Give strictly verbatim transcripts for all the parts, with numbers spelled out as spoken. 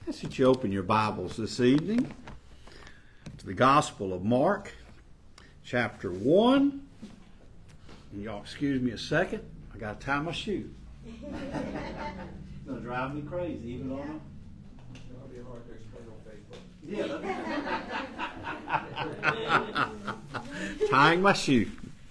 I ask that you open your Bibles this evening to the Gospel of Mark, chapter one. And y'all excuse me a second. I got to tie my shoe. It's going to drive me crazy, even on It'll be hard to explain on Facebook. Yeah. Tying my shoe.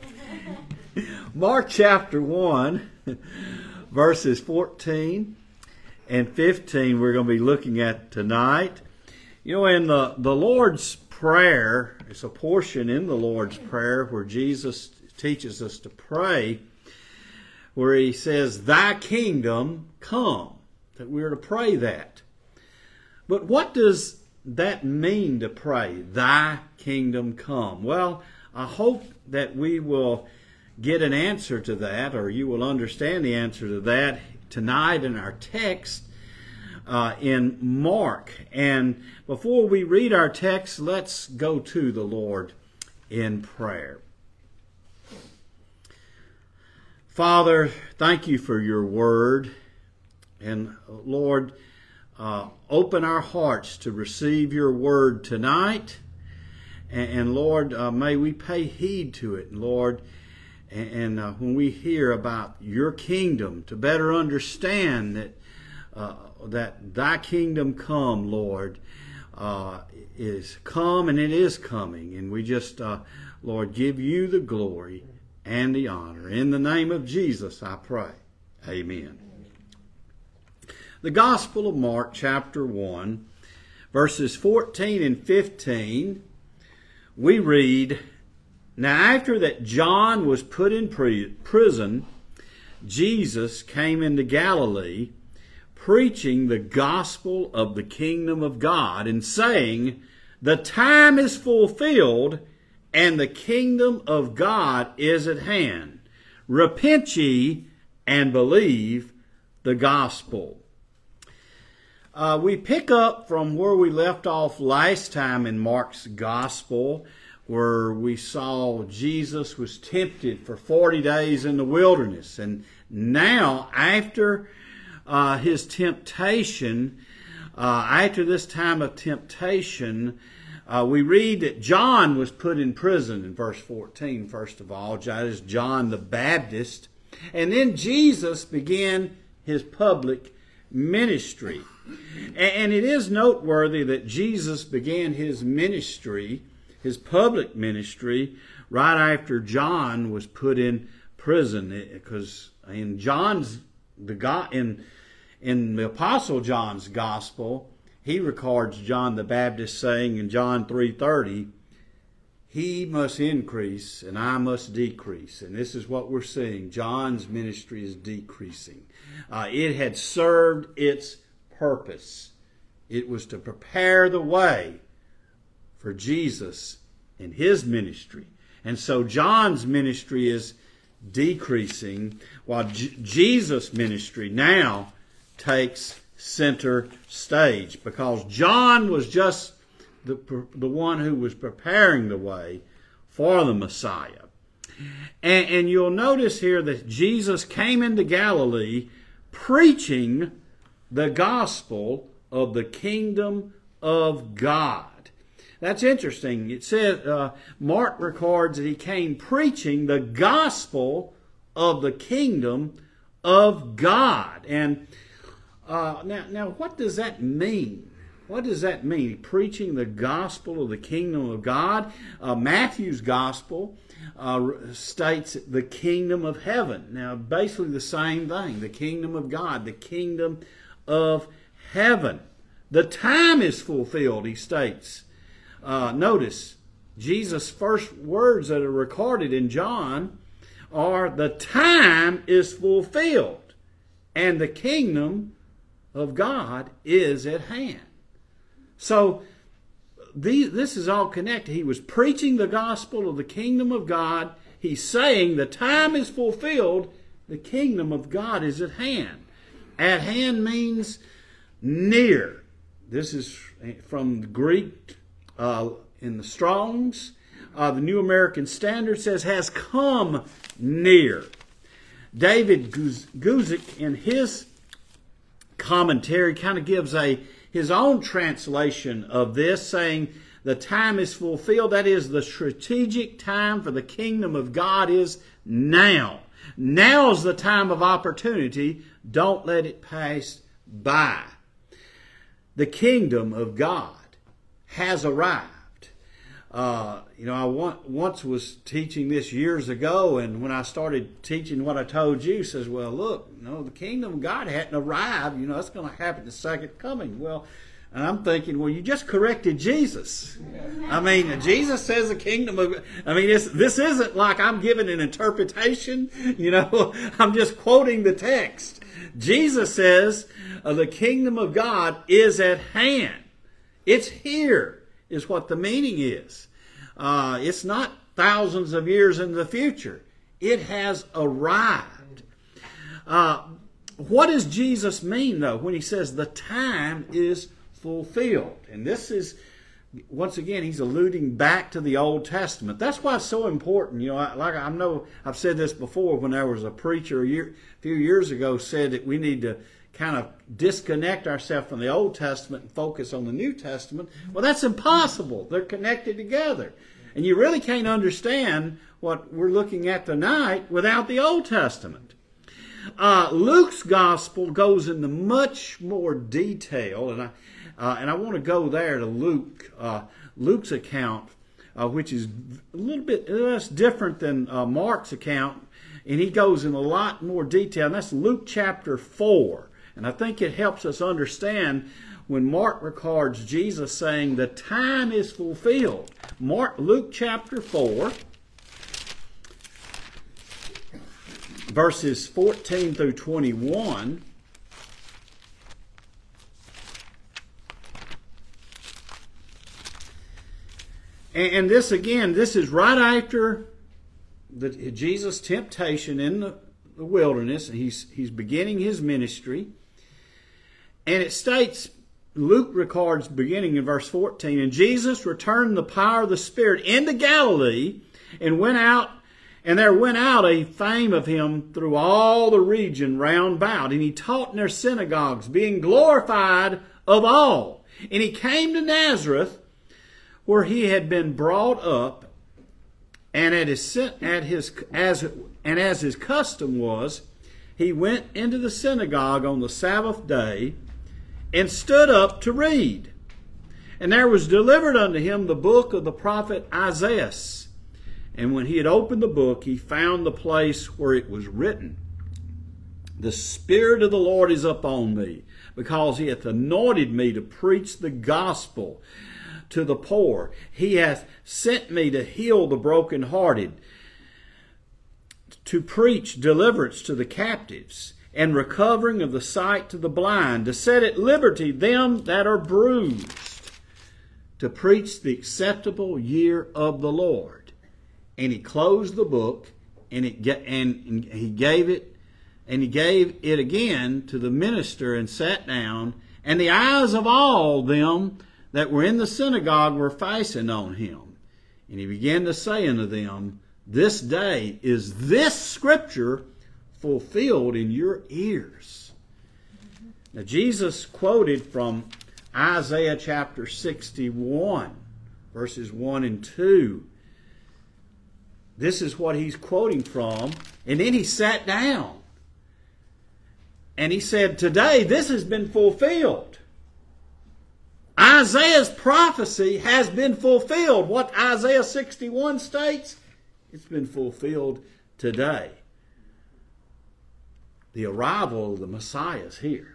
Mark chapter one, verses fourteen and fifteen we're going to be looking at tonight. You know, in the, the Lord's Prayer, it's a portion in the Lord's Prayer where Jesus teaches us to pray, where he says, "Thy kingdom come," that we're to pray that. But what does that mean to pray, "Thy kingdom come"? Well, I hope that we will get an answer to that, or you will understand the answer to that tonight in our text uh, in Mark. And before we read our text, let's go to the Lord in prayer. Father, thank you for your word. And Lord, uh, open our hearts to receive your word tonight. And, and Lord, uh, may we pay heed to it, Lord. And, and uh, when we hear about your kingdom, to better understand that uh, that thy kingdom come, Lord, uh, is come and it is coming. And we just, uh, Lord, give you the glory and the honor. In the name of Jesus, I pray. Amen. The Gospel of Mark, chapter one, verses fourteen and fifteen, we read, "Now after that John was put in prison, Jesus came into Galilee, preaching the gospel of the kingdom of God, and saying, The time is fulfilled, and the kingdom of God is at hand. Repent ye and believe the gospel." Uh, we pick up from where we left off last time in Mark's gospel, where we saw Jesus was tempted for forty days in the wilderness. And now, after uh, his temptation, uh, after this time of temptation, uh, we read that John was put in prison in verse fourteen, first of all. That is John the Baptist. And then Jesus began his public ministry. And it is noteworthy that Jesus began his ministry, his public ministry, right after John was put in prison. Because in John's the God in in the Apostle John's gospel, he records John the Baptist saying in John three thirty, "He must increase and I must decrease." And this is what we're seeing. John's ministry is decreasing. Uh, it had served its purpose. It was to prepare the way for Jesus and his ministry. And so John's ministry is decreasing, while J- Jesus' ministry now takes center stage, because John was just the, the one who was preparing the way for the Messiah. And, and you'll notice here that Jesus came into Galilee preaching the gospel of the kingdom of God. That's interesting. It says, uh, Mark records that he came preaching the gospel of the kingdom of God. And uh, now, now, what does that mean? What does that mean? Preaching the gospel of the kingdom of God. Uh, Matthew's gospel uh, states the kingdom of heaven. Now, basically the same thing. The kingdom of God. The kingdom of heaven. The time is fulfilled, he states. Uh, notice, Jesus' first words that are recorded in John are, "The time is fulfilled, and the kingdom of God is at hand." So, these, this is all connected. He was preaching the gospel of the kingdom of God. He's saying the time is fulfilled, the kingdom of God is at hand. At hand means near. This is from the Greek uh, in the Strong's. Uh, the New American Standard says has come near. David Guzik in his commentary kind of gives a his own translation of this, saying the time is fulfilled. That is, the strategic time for the kingdom of God is now. Now is the time of opportunity. Don't let it pass by. The kingdom of God has arrived. Uh, you know, I once was teaching this years ago, and when I started teaching what I told you, says, well, look, you know, the kingdom of God hadn't arrived. You know, that's going to happen the second coming. Well, and I'm thinking, well, you just corrected Jesus. I mean, Jesus says the kingdom of, I mean, this, this isn't like I'm giving an interpretation. You know, I'm just quoting the text. Jesus says uh, the kingdom of God is at hand. It's here. Is what the meaning is. Uh, it's not thousands of years in the future. It has arrived. Uh, what does Jesus mean, though, when he says the time is fulfilled? And this is, once again, he's alluding back to the Old Testament. That's why it's so important. You know, I, like I know I've said this before when there was a preacher a, year, a few years ago said that we need to kind of disconnect ourselves from the Old Testament and focus on the New Testament. Well, that's impossible. They're connected together. And you really can't understand what we're looking at tonight without the Old Testament. Uh, Luke's Gospel goes into much more detail, and I, uh, and I want to go there to Luke, uh, Luke's account, uh, which is a little bit less different than uh, Mark's account, and he goes in a lot more detail, and that's Luke chapter four. And I think it helps us understand when Mark records Jesus saying the time is fulfilled. Mark, Luke chapter four, verses fourteen through twenty-one. And this again, this is right after the, Jesus' temptation in the, the wilderness. He's, he's beginning his ministry. And it states, Luke records beginning in verse fourteen, and Jesus returned in the power of the Spirit into Galilee, and went out, and there went out a fame of him through all the region round about. And he taught in their synagogues, being glorified of all. And he came to Nazareth, where he had been brought up, and at his at his as and as his custom was, he went into the synagogue on the Sabbath day, and stood up to read. And there was delivered unto him the book of the prophet Isaiah. And when he had opened the book, he found the place where it was written, the Spirit of the Lord is upon me, because he hath anointed me to preach the gospel to the poor. He hath sent me to heal the brokenhearted, to preach deliverance to the captives, and recovering of the sight to the blind, to set at liberty them that are bruised, to preach the acceptable year of the Lord. And he closed the book, and it and he gave it, and he gave it again to the minister, and sat down. And the eyes of all them that were in the synagogue were fastened on him. And he began to say unto them, this day is this scripture fulfilled in your ears. Now, Jesus quoted from Isaiah chapter sixty-one, verses one and two. This is what he's quoting from. And then he sat down. And he said, today this has been fulfilled. Isaiah's prophecy has been fulfilled. What Isaiah sixty-one states, it's been fulfilled today. The arrival of the Messiah is here.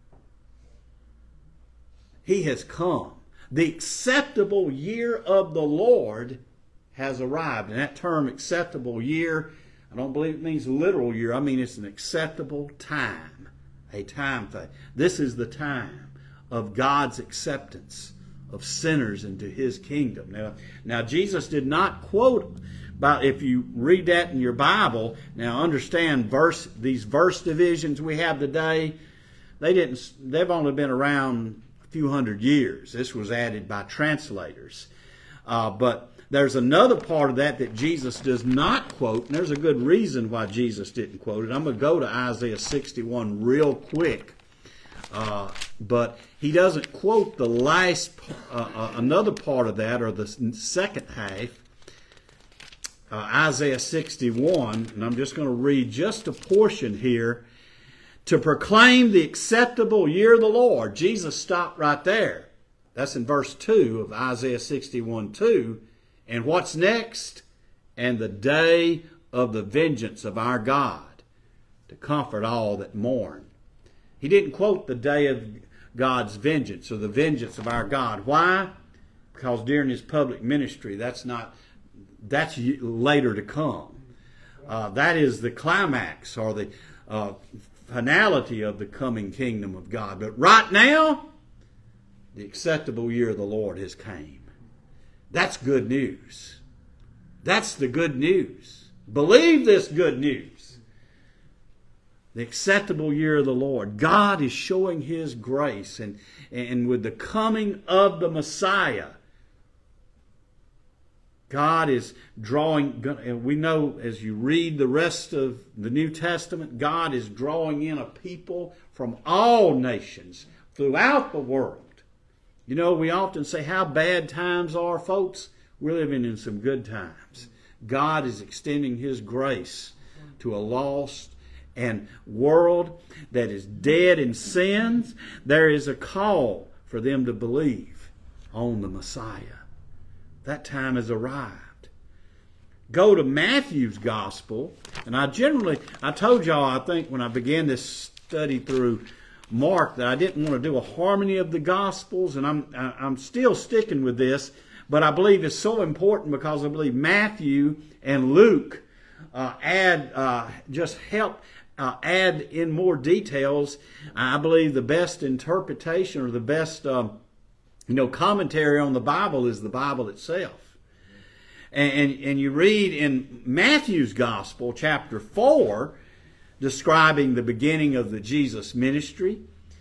He has come. The acceptable year of the Lord has arrived. And that term, acceptable year, I don't believe it means a literal year. I mean it's an acceptable time. A time thing. This is the time of God's acceptance of sinners into his kingdom. Now, now Jesus did not quote, but if you read that in your Bible, now understand verse these verse divisions we have today, they didn't they've only been around a few hundred years. This was added by translators. Uh, but there's another part of that that Jesus does not quote, and there's a good reason why Jesus didn't quote it. I'm going to go to Isaiah sixty-one real quick. Uh, but he doesn't quote the last, uh, uh, another part of that, or the second half, uh, Isaiah sixty-one, and I'm just going to read just a portion here. To proclaim the acceptable year of the Lord. Jesus stopped right there. That's in verse two of Isaiah sixty-one two. And what's next? And the day of the vengeance of our God, to comfort all that mourn. He didn't quote the day of God's vengeance, or the vengeance of our God. Why? Because during his public ministry, that's not, that's later to come. Uh, that is the climax, or the uh, finality of the coming kingdom of God. But right now, the acceptable year of the Lord has came. That's good news. That's the good news. Believe this good news. The acceptable year of the Lord. God is showing his grace, and, and with the coming of the Messiah, God is drawing, and we know as you read the rest of the New Testament, God is drawing in a people from all nations throughout the world. You know, we often say how bad times are, folks. We're living in some good times. God is extending his grace to a lost and world that is dead in sins. There is a call for them to believe on the Messiah. That time has arrived. Go to Matthew's Gospel, and I generally, I told y'all, I think when I began this study through Mark, that I didn't want to do a harmony of the Gospels, and I'm I'm still sticking with this, but I believe it's so important because I believe Matthew and Luke uh, add uh, just help uh, add in more details. I believe the best interpretation, or the best um, you know commentary on the Bible, is the Bible itself. And, and and you read in Matthew's Gospel, chapter four, describing the beginning of the Jesus ministry.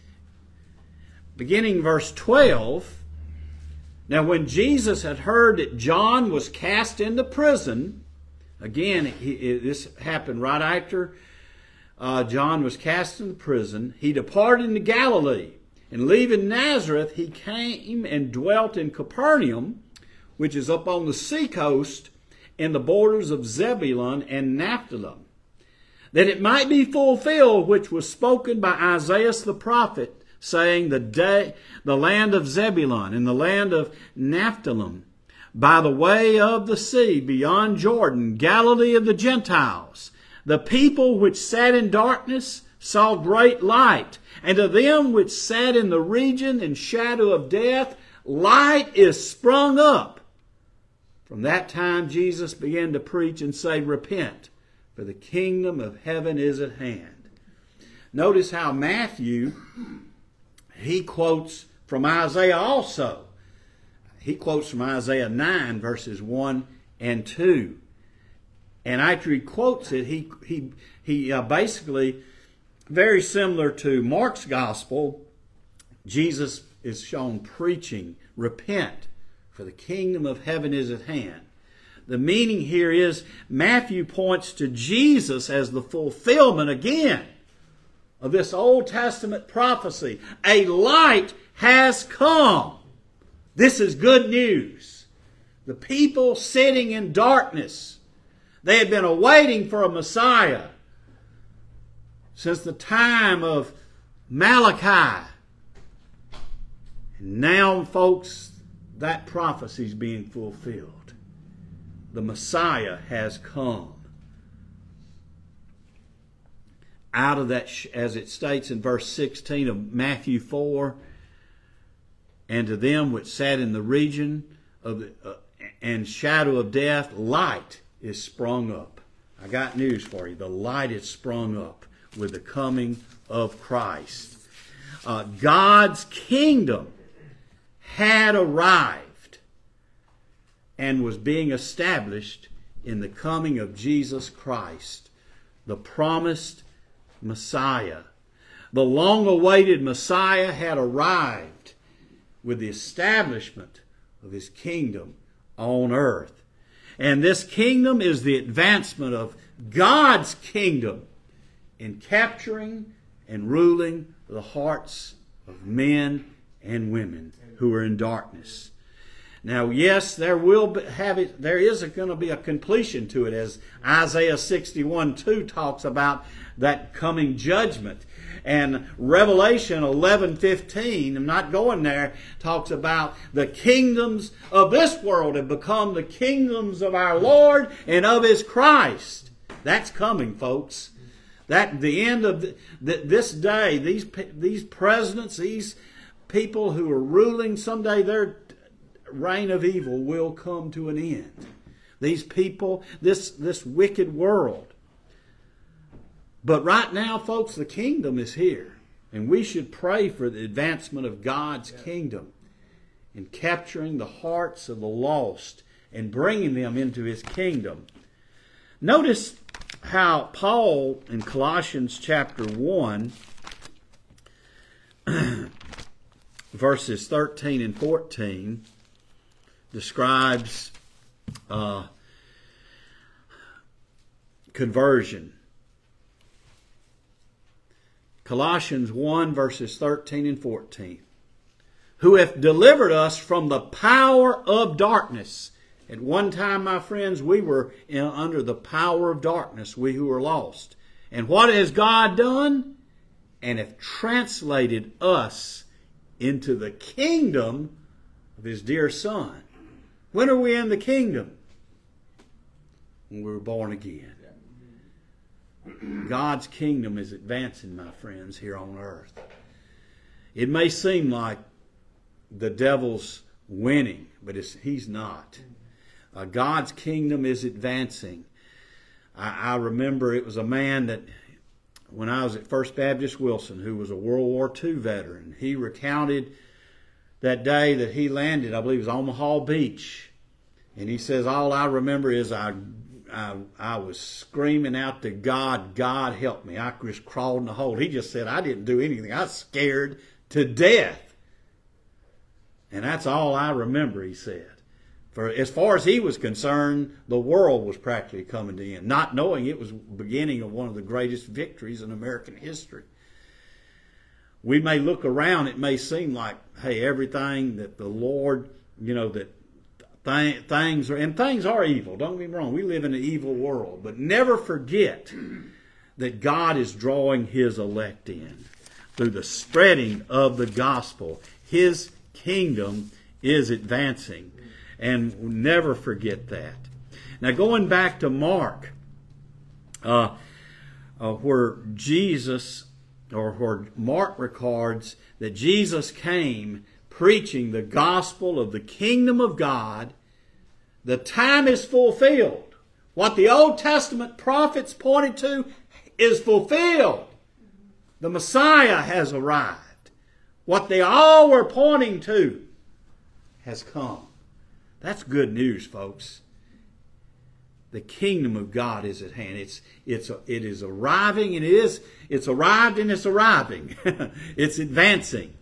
Beginning verse twelve. Now when Jesus had heard that John was cast into prison, again, he, this happened right after uh, John was cast into prison, he departed into Galilee. And leaving Nazareth, he came and dwelt in Capernaum, which is up on the seacoast in the borders of Zebulun and Naphtali, that it might be fulfilled which was spoken by Isaiah the prophet, saying, the day, the land of Zebulun and the land of Naphtali, by the way of the sea, beyond Jordan, Galilee of the Gentiles. The people which sat in darkness saw great light, and to them which sat in the region and shadow of death, light is sprung up. From that time Jesus began to preach and say, repent, for the kingdom of heaven is at hand. Notice how Matthew, he quotes from Isaiah also. He quotes from Isaiah nine, verses one and two. And after he quotes it, he, he, he uh, basically, very similar to Mark's gospel, Jesus is shown preaching, repent, for the kingdom of heaven is at hand. The meaning here is Matthew points to Jesus as the fulfillment again of this Old Testament prophecy. A light has come. This is good news. The people sitting in darkness, they had been awaiting for a Messiah since the time of Malachi. And now, folks, that prophecy is being fulfilled. The Messiah has come. Out of that, as it states in verse sixteen of Matthew four, and to them which sat in the region of the, uh, and shadow of death, light is sprung up. I got news for you. The light is sprung up with the coming of Christ. Uh, God's kingdom had arrived and was being established in the coming of Jesus Christ, the promised Messiah. The long-awaited Messiah had arrived with the establishment of his kingdom on earth. And this kingdom is the advancement of God's kingdom in capturing and ruling the hearts of men and women who are in darkness. Now, yes, there will be, have it. There is going to be a completion to it, as Isaiah sixty-one two talks about that coming judgment, and Revelation eleven fifteen. I'm not going there. Talks about the kingdoms of this world have become the kingdoms of our Lord and of His Christ. That's coming, folks. That the end of the, the, this day. These these presidents, these people who are ruling, someday their reign of evil will come to an end. These people, this, this wicked world. But right now, folks, the kingdom is here. And we should pray for the advancement of God's kingdom in capturing the hearts of the lost and bringing them into His kingdom. Notice how Paul in Colossians chapter one verses thirteen and fourteen describes uh, conversion. Colossians one verses thirteen and fourteen. Who hath delivered us from the power of darkness. At one time, my friends, we were in, under the power of darkness, we who were lost. And what has God done? And hath translated us into the kingdom of His dear Son. When are we in the kingdom? When we were born again. God's kingdom is advancing, my friends, here on earth. It may seem like the devil's winning, but it's, he's not. Uh, God's kingdom is advancing. I, I remember it was a man that, when I was at First Baptist Wilson, who was a World War Two veteran, he recounted that day that he landed, I believe it was Omaha Beach. And he says, all I remember is I, I, I was screaming out to God, God help me. I just crawled in the hole. He just said, I didn't do anything. I was scared to death. And that's all I remember, he said. For as far as he was concerned, the world was practically coming to end, not knowing it was the beginning of one of the greatest victories in American history. We may look around, it may seem like, hey, everything that the Lord, you know, that th- things are, and things are evil, don't get me wrong, we live in an evil world, but never forget that God is drawing His elect in through the spreading of the gospel. His kingdom is advancing, and never forget that. Now, going back to Mark, uh, uh, where Jesus, or where Mark records that Jesus came preaching the gospel of the kingdom of God, the time is fulfilled. What the Old Testament prophets pointed to is fulfilled. The Messiah has arrived. What they all were pointing to has come. That's good news, folks. The kingdom of God is at hand. It's it's it is arriving, and it is it's arrived and it's arriving. It's advancing.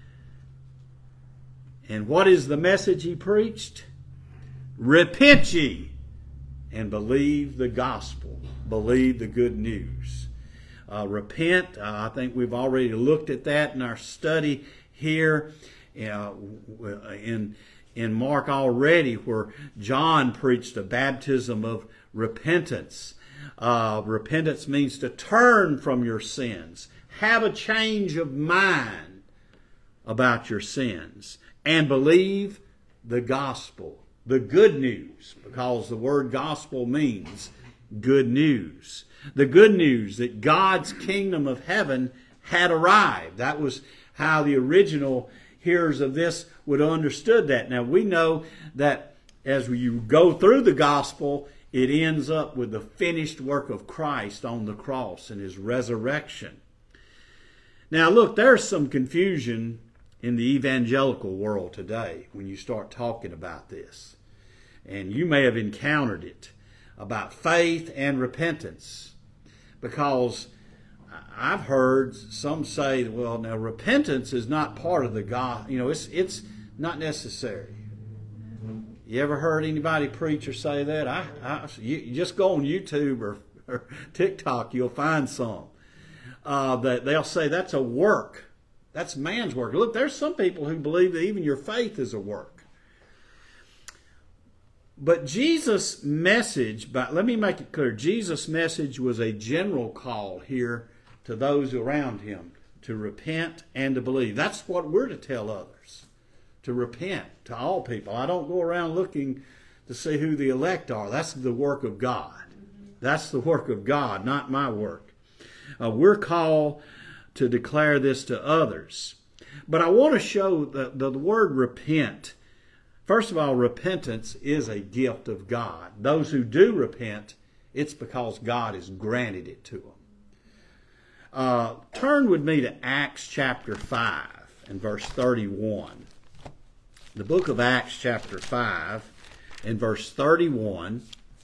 And what is the message he preached? Repent ye and believe the gospel. Believe the good news. Uh, repent. Uh, I think we've already looked at that in our study here uh, in. in Mark already, where John preached a baptism of repentance. Uh, repentance means to turn from your sins, have a change of mind about your sins, and believe the gospel, the good news, because the word gospel means good news. The good news that God's kingdom of heaven had arrived. That was how the original hearers of this would have understood that. Now, we know that as you go through the gospel, it ends up with the finished work of Christ on the cross and His resurrection. Now, look, there's some confusion in the evangelical world today when you start talking about this. And you may have encountered it about faith and repentance, because I've heard some say, well, now repentance is not part of the gospel. You know, it's it's not necessary. You ever heard anybody preach or say that? I, I you, you just go on YouTube or, or TikTok, you'll find some uh, that they'll say that's a work That's man's work. Look, there's some people who believe that even your faith is a work. But Jesus' message, but let me make it clear, Jesus' message was a general call here to those around him to repent and to believe. That's what we're to tell others, to repent to all people. I don't go around looking to see who the elect are. That's the work of God. That's the work of God, not my work. Uh, we're called to declare this to others. But I want to show the, the, the word repent. First of all, repentance is a gift of God. Those who do repent, it's because God has granted it to them. Uh, turn with me to Acts chapter five and verse thirty-one. The book of Acts chapter five and verse thirty-one.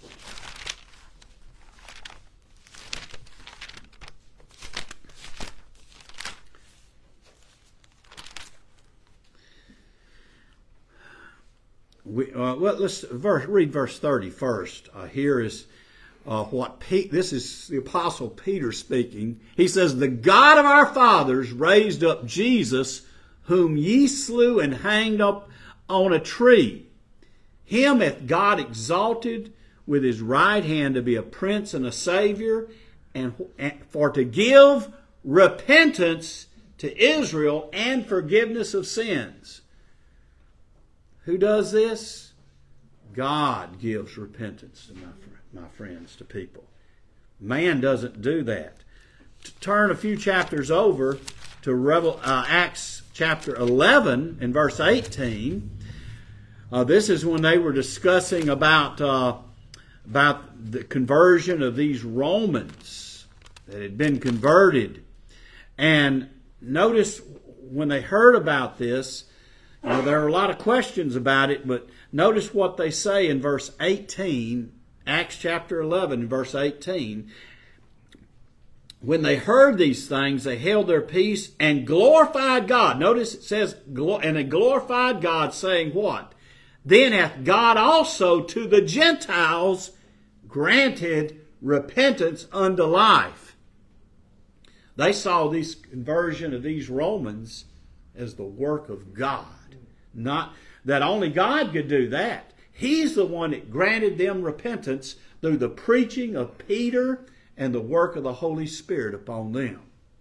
We, uh, well, let's verse, read verse thirty first. Uh, here is uh, what Pete, this is the Apostle Peter speaking. He says, "The God of our fathers raised up Jesus, whom ye slew and hanged up on a tree. Him hath God exalted with his right hand to be a prince and a savior, and, and for to give repentance to Israel and forgiveness of sins." Who does this? God gives repentance to my, my friends, to people. Man doesn't do that. To turn a few chapters over to Revel, uh, Acts chapter eleven and verse eighteen. Uh, this is when they were discussing about, uh, about the conversion of these Romans that had been converted. And notice when they heard about this, you know, there are a lot of questions about it, but notice what they say in verse eighteen, Acts chapter eleven, verse eighteen. When they heard these things, they held their peace and glorified God. Notice it says, and they glorified God, saying what? Then hath God also to the Gentiles granted repentance unto life. They saw this conversion of these Romans as the work of God. Not that only God could do that. He's the one that granted them repentance through the preaching of Peter and the work of the Holy Spirit upon them.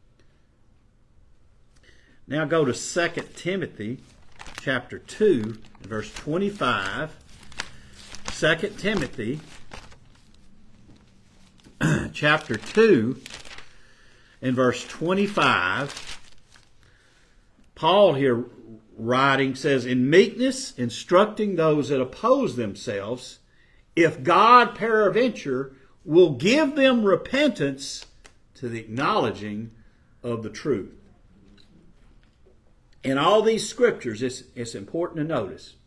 Now go to Second Timothy chapter two, verse twenty-five. Second Timothy chapter two and verse twenty-five. Paul here writing says, "In meekness, instructing those that oppose themselves, if God peradventure will give them repentance to the acknowledging of the truth." In all these scriptures, it's, it's important to notice,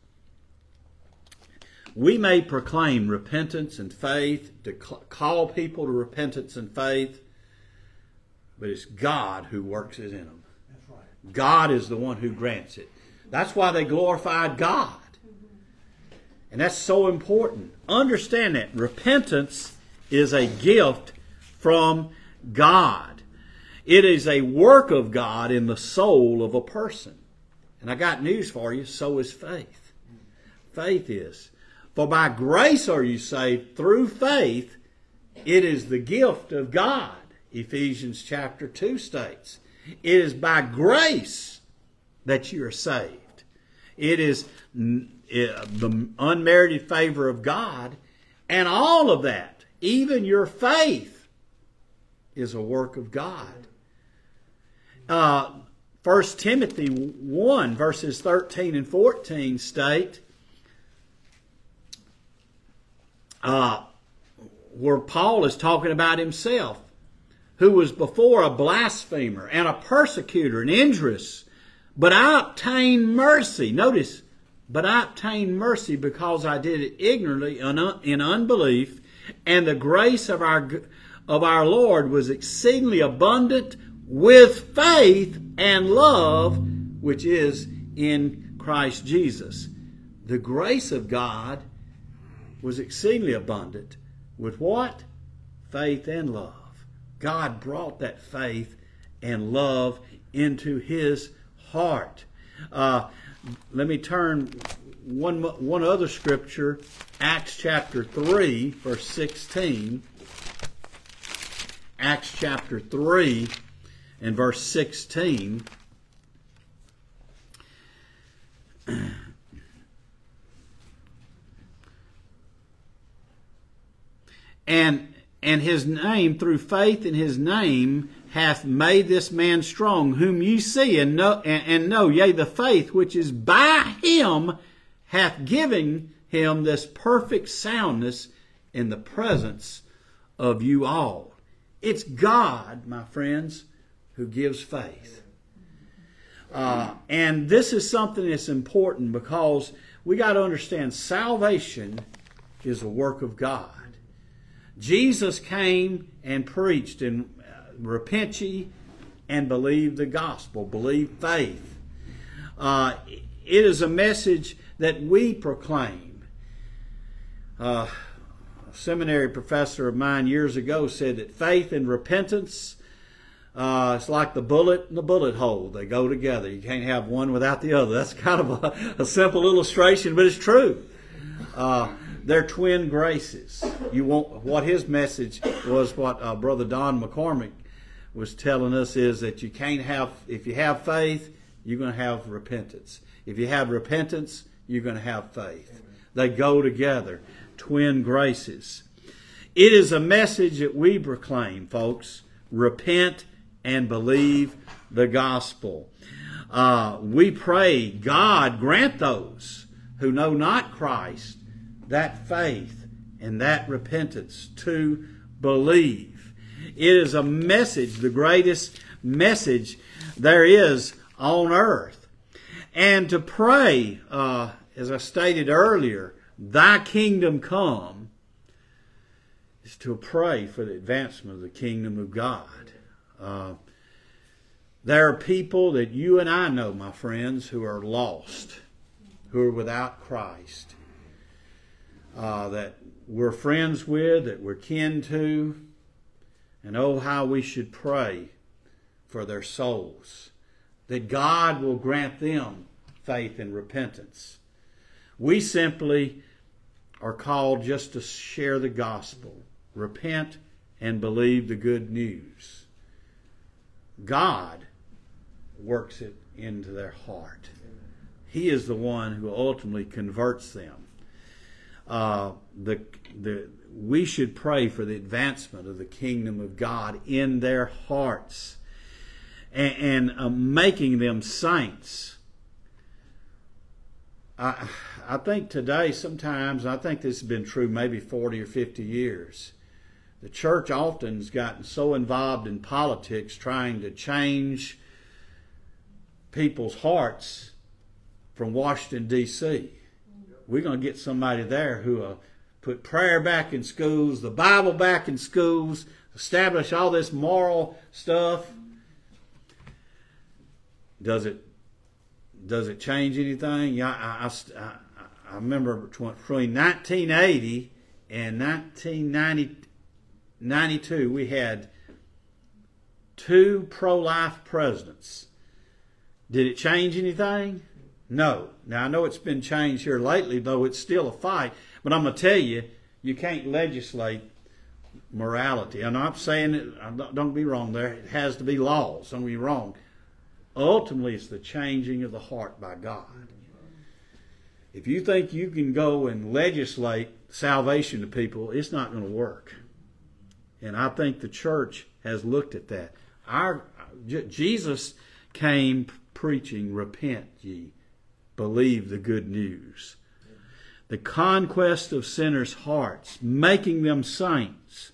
we may proclaim repentance and faith, to call people to repentance and faith, but it's God who works it in them. That's right. God is the one who grants it. That's why they glorified God. And that's so important. Understand that repentance is a gift from God. It is a work of God in the soul of a person. And I got news for you, so is faith. Faith is. For by grace are you saved through faith. It is the gift of God, Ephesians chapter two states. It is by grace that you are saved. It is the unmerited favor of God, and all of that, even your faith, is a work of God. Uh, First Timothy one, verses thirteen and fourteen state, uh, where Paul is talking about himself, who was before a blasphemer and a persecutor and injurious, but I obtained mercy. Notice, but I obtained mercy because I did it ignorantly in unbelief, and the grace of our of our Lord was exceedingly abundant with faith and love, which is in Christ Jesus. The grace of God was exceedingly abundant with what? Faith and love. God brought that faith and love into his heart. Uh, let me turn one, one other scripture, Acts chapter three, verse sixteen. Acts chapter three and verse sixteen. And and his name, through faith in his name, hath made this man strong, whom ye see and know, and, and know, yea, the faith which is by him hath given him this perfect soundness in the presence of you all. It's God, my friends, who gives faith. Uh, and this is something that's important because we got to understand salvation is a work of God. Jesus came and preached and uh, repent ye and believe the gospel, believe faith. Uh, it is a message that we proclaim. Uh, a seminary professor of mine years ago said that faith and repentance, uh, it's like the bullet and the bullet hole. They go together. You can't have one without the other. That's kind of a, a simple illustration, but it's true. Uh, They're twin graces. You want what his message was. What uh, Brother Don McCormick was telling us is that you can't have. If you have faith, you're going to have repentance. If you have repentance, you're going to have faith. Amen. They go together, twin graces. It is a message that we proclaim, folks. Repent and believe the gospel. Uh, we pray God grant those who know not Christ that faith and that repentance to believe. It is a message, the greatest message there is on earth. And to pray, uh, as I stated earlier, thy kingdom come, is to pray for the advancement of the kingdom of God. Uh, there are people that you and I know, my friends, who are lost, who are without Christ. Uh, that we're friends with, that we're kin to, and oh, how we should pray for their souls, that God will grant them faith and repentance. We simply are called just to share the gospel, repent and believe the good news. God works it into their heart. He is the one who ultimately converts them. Uh, the the we should pray for the advancement of the kingdom of God in their hearts and, and uh, making them saints. I I think today sometimes, I think this has been true maybe forty or fifty years, the church often has gotten so involved in politics trying to change people's hearts from Washington, D C We're going to get somebody there who will put prayer back in schools, the Bible back in schools, establish all this moral stuff. Does it does it change anything? Yeah, I, I, I remember between nineteen eighty and nineteen ninety-two, we had two pro-life presidents. Did it change anything? No. Now, I know it's been changed here lately, though it's still a fight. But I'm going to tell you, you can't legislate morality. I'm not saying it, don't be wrong there. It has to be laws. Don't be wrong. Ultimately, it's the changing of the heart by God. If you think you can go and legislate salvation to people, it's not going to work. And I think the church has looked at that. Our Jesus came preaching, repent ye, believe the good news. The conquest of sinners' hearts, making them saints,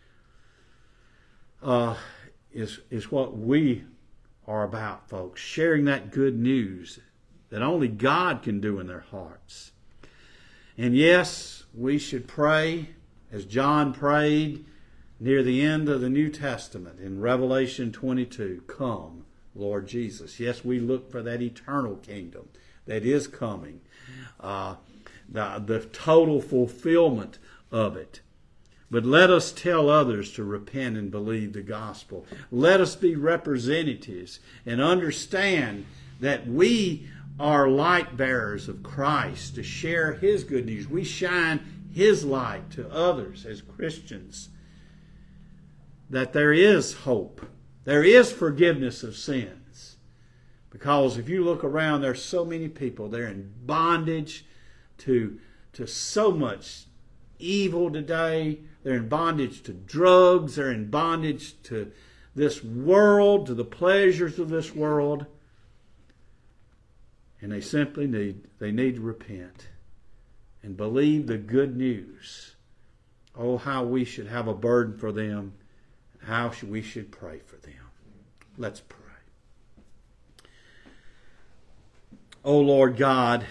uh, is, is what we are about, folks. Sharing that good news that only God can do in their hearts. And yes, we should pray as John prayed near the end of the New Testament in Revelation twenty-two. Come, Lord Jesus. Yes, we look for that eternal kingdom that is coming. Uh, the, the total fulfillment of it. But let us tell others to repent and believe the gospel. Let us be representatives and understand that we are light bearers of Christ to share His good news. We shine His light to others as Christians. That there is hope. There is forgiveness of sins. Because if you look around, there's so many people. They're in bondage to, to so much evil today. They're in bondage to drugs. They're in bondage to this world, to the pleasures of this world. And they simply need, they need to repent and believe the good news. Oh, how we should have a burden for them. How we should pray for them. Let's pray. Oh, Lord God,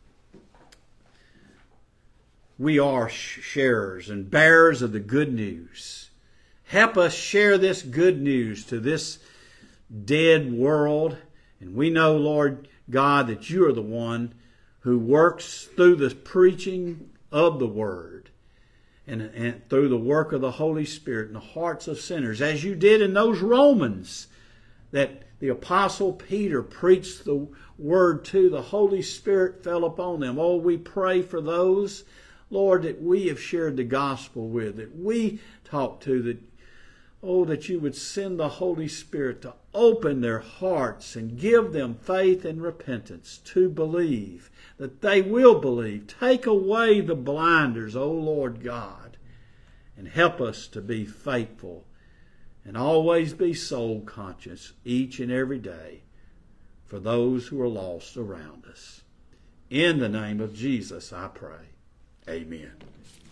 we are sharers and bearers of the good news. Help us share this good news to this dead world. And we know, Lord God, that you are the one who works through the preaching of the Word and, and through the work of the Holy Spirit in the hearts of sinners, as you did in those Romans that the Apostle Peter preached the Word to. The Holy Spirit fell upon them. Oh, we pray for those, Lord, that we have shared the gospel with, that we talked to, that oh, that you would send the Holy Spirit to open their hearts and give them faith and repentance to believe, that they will believe. Take away the blinders, O Lord God, and help us to be faithful and always be soul conscious each and every day for those who are lost around us. In the name of Jesus, I pray. Amen.